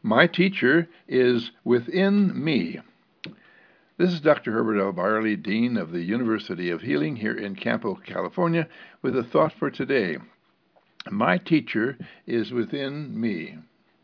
My teacher is within me. This is Dr. Herbert L. Barley, Dean of the University of Healing here in Campo, California, with a thought for today. My teacher is within me.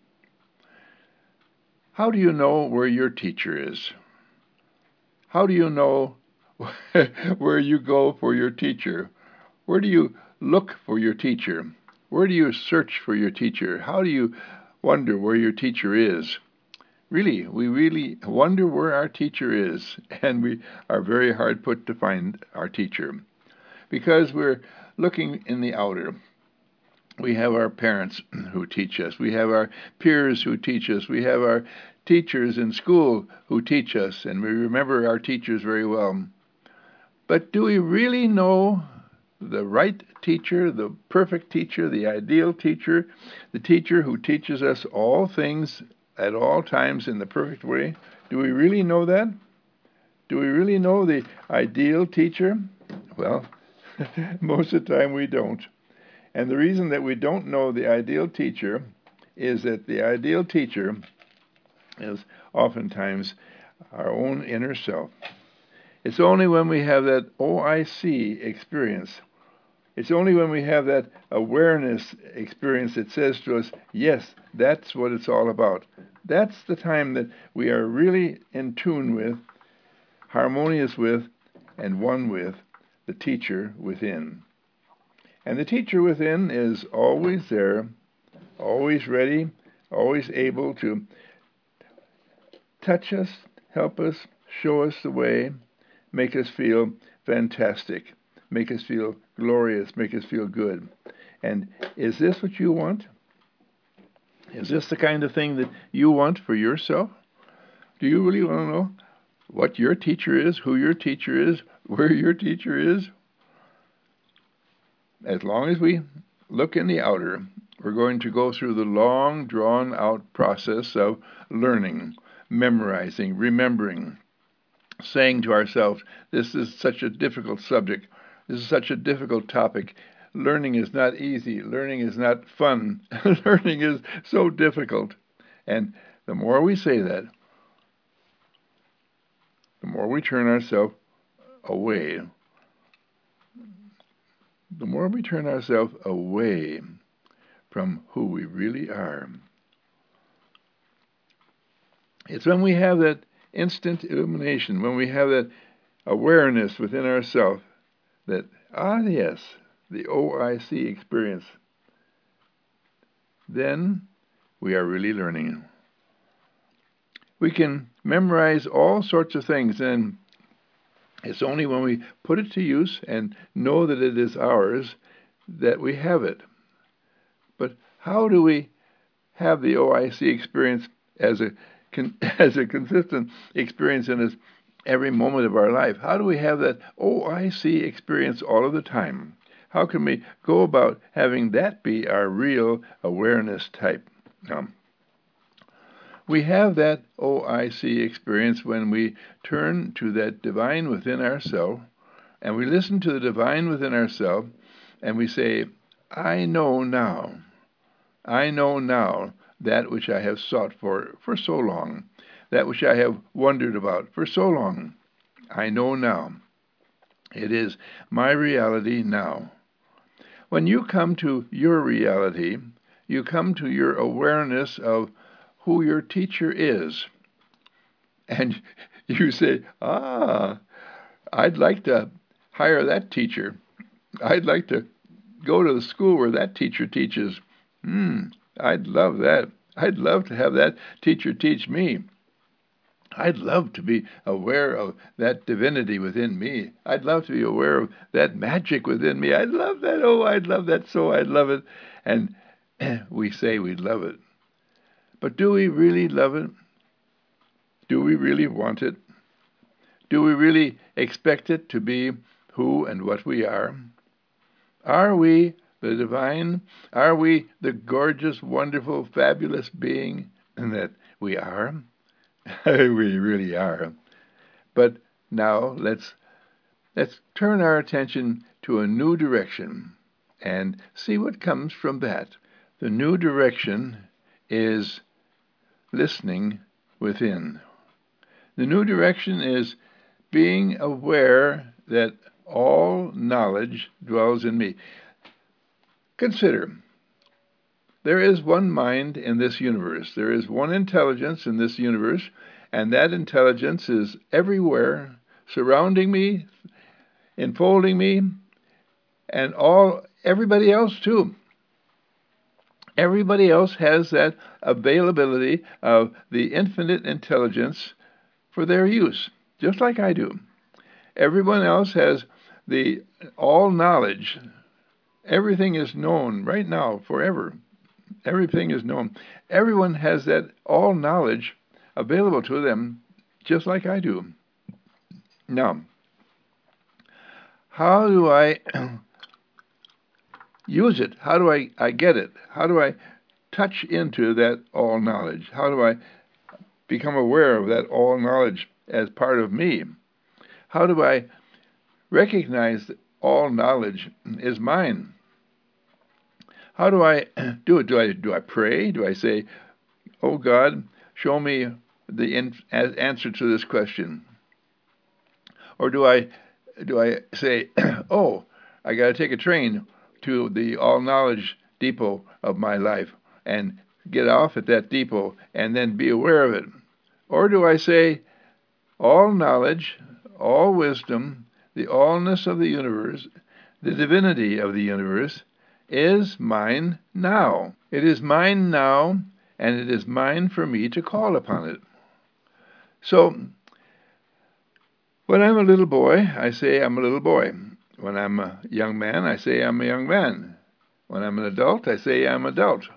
How do you know where your teacher is? How do you know where you go for your teacher? Where do you look for your teacher? Where do you search for your teacher? How do you wonder where your teacher is? Really, we really wonder where our teacher is, and we are very hard put to find our teacher because we're looking in the outer. We have our parents who teach us. We have our peers who teach us. We have our teachers in school who teach us, and we remember our teachers very well. But do we really know the right teacher, the perfect teacher, the ideal teacher, the teacher who teaches us all things at all times in the perfect way? Do we really know that? Do we really know the ideal teacher? Well, most of the time we don't. And the reason that we don't know the ideal teacher is that the ideal teacher is oftentimes our own inner self. It's only when we have that OIC experience, it's only when we have that awareness experience that says to us, yes, that's what it's all about. That's the time that we are really in tune with, harmonious with, and one with the teacher within. And the teacher within is always there, always ready, always able to touch us, help us, show us the way, make us feel fantastic, make us feel glorious, make us feel good. And is this what you want? Is this the kind of thing that you want for yourself? Do you really want to know what your teacher is, who your teacher is, where your teacher is? As long as we look in the outer, we're going to go through the long, drawn-out process of learning, memorizing, remembering, saying to ourselves, this is such a difficult subject, this is such a difficult topic, learning is not easy, learning is not fun, learning is so difficult. And the more we say that, the more we turn ourselves away. The more we turn ourselves away from who we really are. It's when we have that instant illumination, when we have that awareness within ourselves that, yes, the OIC experience, then we are really learning. We can memorize all sorts of things, and it's only when we put it to use and know that it is ours that we have it. But how do we have the OIC experience as a consistent experience in us every moment of our life? How do we have that OIC experience all of the time? How can we go about having that be our real awareness type? We have that OIC experience when we turn to that divine within ourselves, and we listen to the divine within ourselves, and we say, I know now that which I have sought for so long, that which I have wondered about for so long. I know now. It is my reality now. When you come to your reality, you come to your awareness of who your teacher is. And you say, I'd like to hire that teacher. I'd like to go to the school where that teacher teaches. I'd love that. I'd love to have that teacher teach me. I'd love to be aware of that divinity within me. I'd love to be aware of that magic within me. I'd love that. Oh, I'd love that so. I'd love it. And we say we'd love it. But do we really love it? Do we really want it? Do we really expect it to be who and what we are? Are we the divine? Are we the gorgeous, wonderful, fabulous being that we are? We really are. But now let's turn our attention to a new direction and see what comes from that. The new direction is listening within. The new direction is being aware that all knowledge dwells in me. Consider, there is one mind in this universe. There is one intelligence in this universe, and that intelligence is everywhere, surrounding me, enfolding me, and everybody else too. Everybody else has that availability of the infinite intelligence for their use, just like I do. Everyone else has the all knowledge. Everything is known right now, forever. Everything is known. Everyone has that all knowledge available to them, just like I do. Now, how do I use it? How do I get it? How do I touch into that all knowledge? How do I become aware of that all knowledge as part of me? How do I recognize that all knowledge is mine? How do I do it? Do I pray? Do I say, "Oh God, show me the answer to this question"? Or do I say, "Oh, I got to take a train to the all knowledge depot of my life and get off at that depot and then be aware of it"? Or do I say, "All knowledge, all wisdom, the allness of the universe, the divinity of the universe is mine now. It is mine now, and it is mine for me to call upon it"? So, when I'm a little boy, I say I'm a little boy. When I'm a young man, I say I'm a young man. When I'm an adult, I say I'm adult.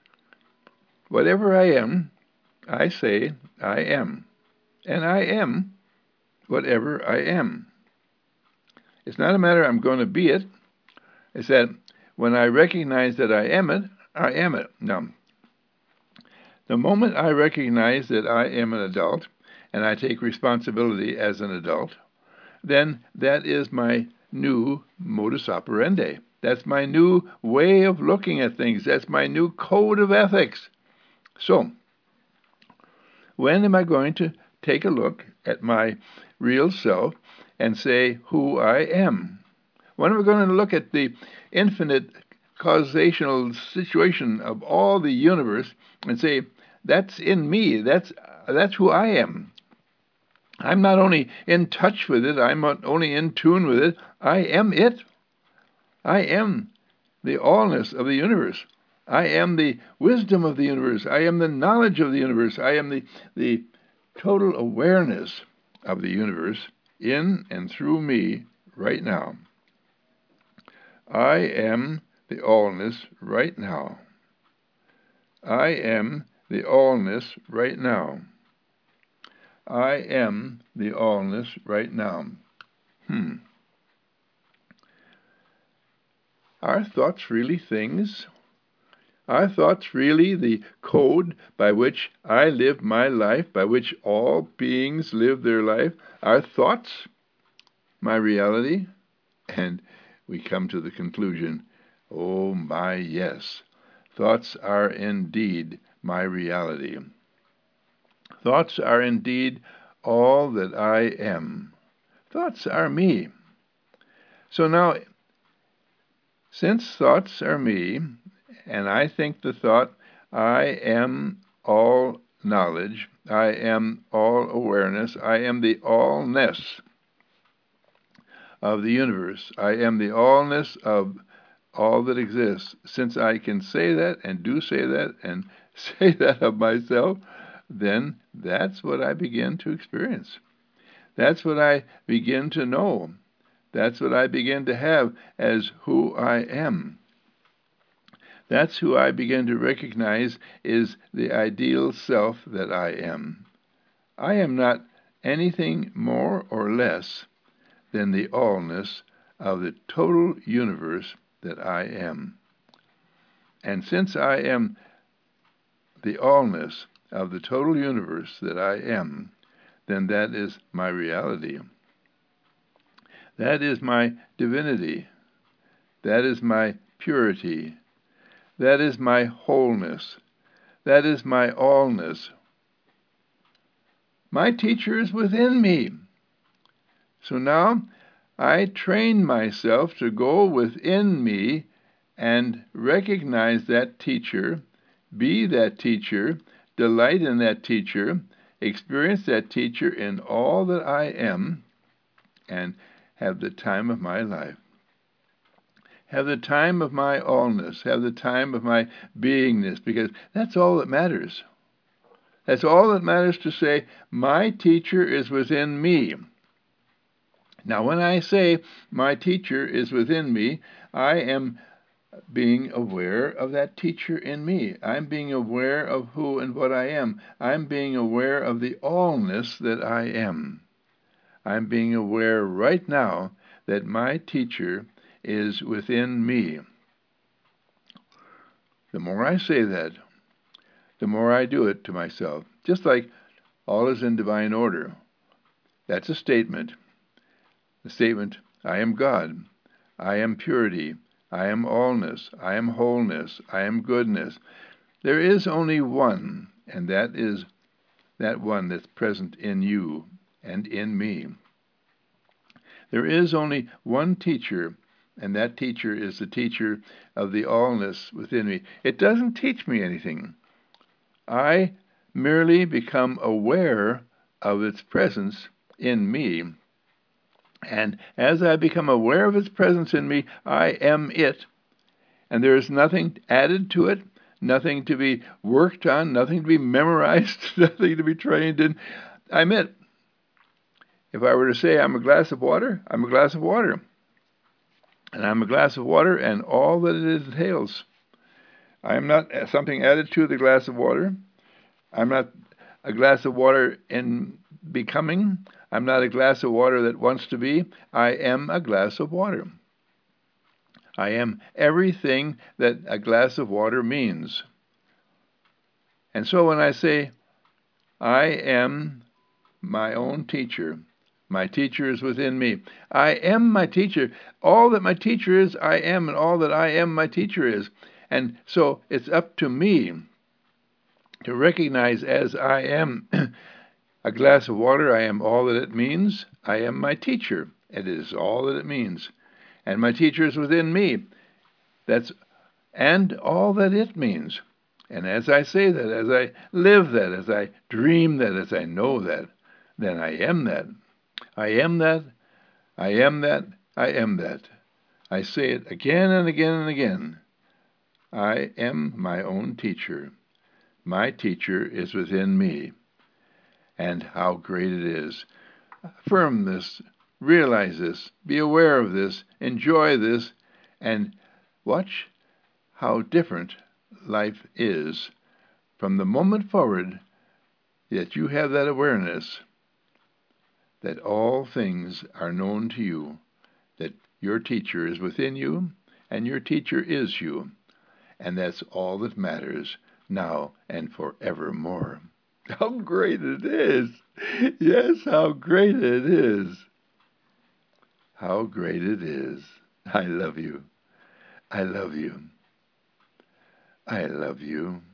Whatever I am, I say I am. And I am whatever I am. It's not a matter I'm going to be it. It's that when I recognize that I am it, I am it. Now, the moment I recognize that I am an adult, and I take responsibility as an adult, then that is my new modus operandi. That's my new way of looking at things. That's my new code of ethics. So, when am I going to take a look at my real self and say who I am? When am I going to look at the infinite causational situation of all the universe and say, that's in me, that's who I am? I'm not only in touch with it, I'm not only in tune with it, I am it. I am the allness of the universe. I am the wisdom of the universe. I am the knowledge of the universe. I am the total awareness of the universe in and through me right now. I am the allness right now. I am the allness right now. I am the allness right now. Are thoughts really things? Are thoughts really the code by which I live my life, by which all beings live their life? Are thoughts my reality? And we come to the conclusion, oh my, yes, thoughts are indeed my reality. Thoughts are indeed all that I am. Thoughts are me. So now, since thoughts are me, and I think the thought, I am all knowledge, I am all awareness, I am the allness of the universe, I am the allness of all that exists. Since I can say that and do say that and say that of myself, then that's what I begin to experience. That's what I begin to know. That's what I begin to have as who I am. That's who I begin to recognize is the ideal self that I am. I am not anything more or less than the allness of the total universe that I am. And since I am the allness of the total universe that I am, then that is my reality. That is my divinity. That is my purity. That is my wholeness. That is my allness. My teacher is within me. So now I train myself to go within me and recognize that teacher, be that teacher, delight in that teacher, experience that teacher in all that I am, and have the time of my life. Have the time of my allness, have the time of my beingness, because that's all that matters. That's all that matters, to say, my teacher is within me. Now, when I say my teacher is within me, I am being aware of that teacher in me. I'm being aware of who and what I am. I'm being aware of the allness that I am. I'm being aware right now that my teacher is within me. The more I say that, the more I do it to myself. Just like all is in divine order. That's a statement. The statement, I am God. I am purity. I am allness. I am wholeness. I am goodness. There is only one, and that is that one that's present in you and in me. There is only one teacher, and that teacher is the teacher of the allness within me. It doesn't teach me anything. I merely become aware of its presence in me. And as I become aware of its presence in me, I am it. And there is nothing added to it, nothing to be worked on, nothing to be memorized, nothing to be trained in. I'm it. If I were to say I'm a glass of water, I'm a glass of water. And I'm a glass of water and all that it entails. I am not something added to the glass of water. I'm not a glass of water in becoming. I'm not a glass of water that wants to be. I am a glass of water. I am everything that a glass of water means. And so when I say, I am my own teacher, my teacher is within me. I am my teacher. All that my teacher is, I am, and all that I am, my teacher is. And so it's up to me to recognize, as I am a glass of water, I am all that it means. I am my teacher. It is all that it means. And my teacher is within me. And all that it means. And as I say that, as I live that, as I dream that, as I know that, then I am that. I am that. I am that. I am that. I say it again and again and again. I am my own teacher. My teacher is within me. And how great it is. Affirm this, realize this, be aware of this, enjoy this, and watch how different life is from the moment forward that you have that awareness that all things are known to you, that your teacher is within you, and your teacher is you, and that's all that matters now and forevermore. How great it is! Yes, how great it is! How great it is! I love you. I love you. I love you.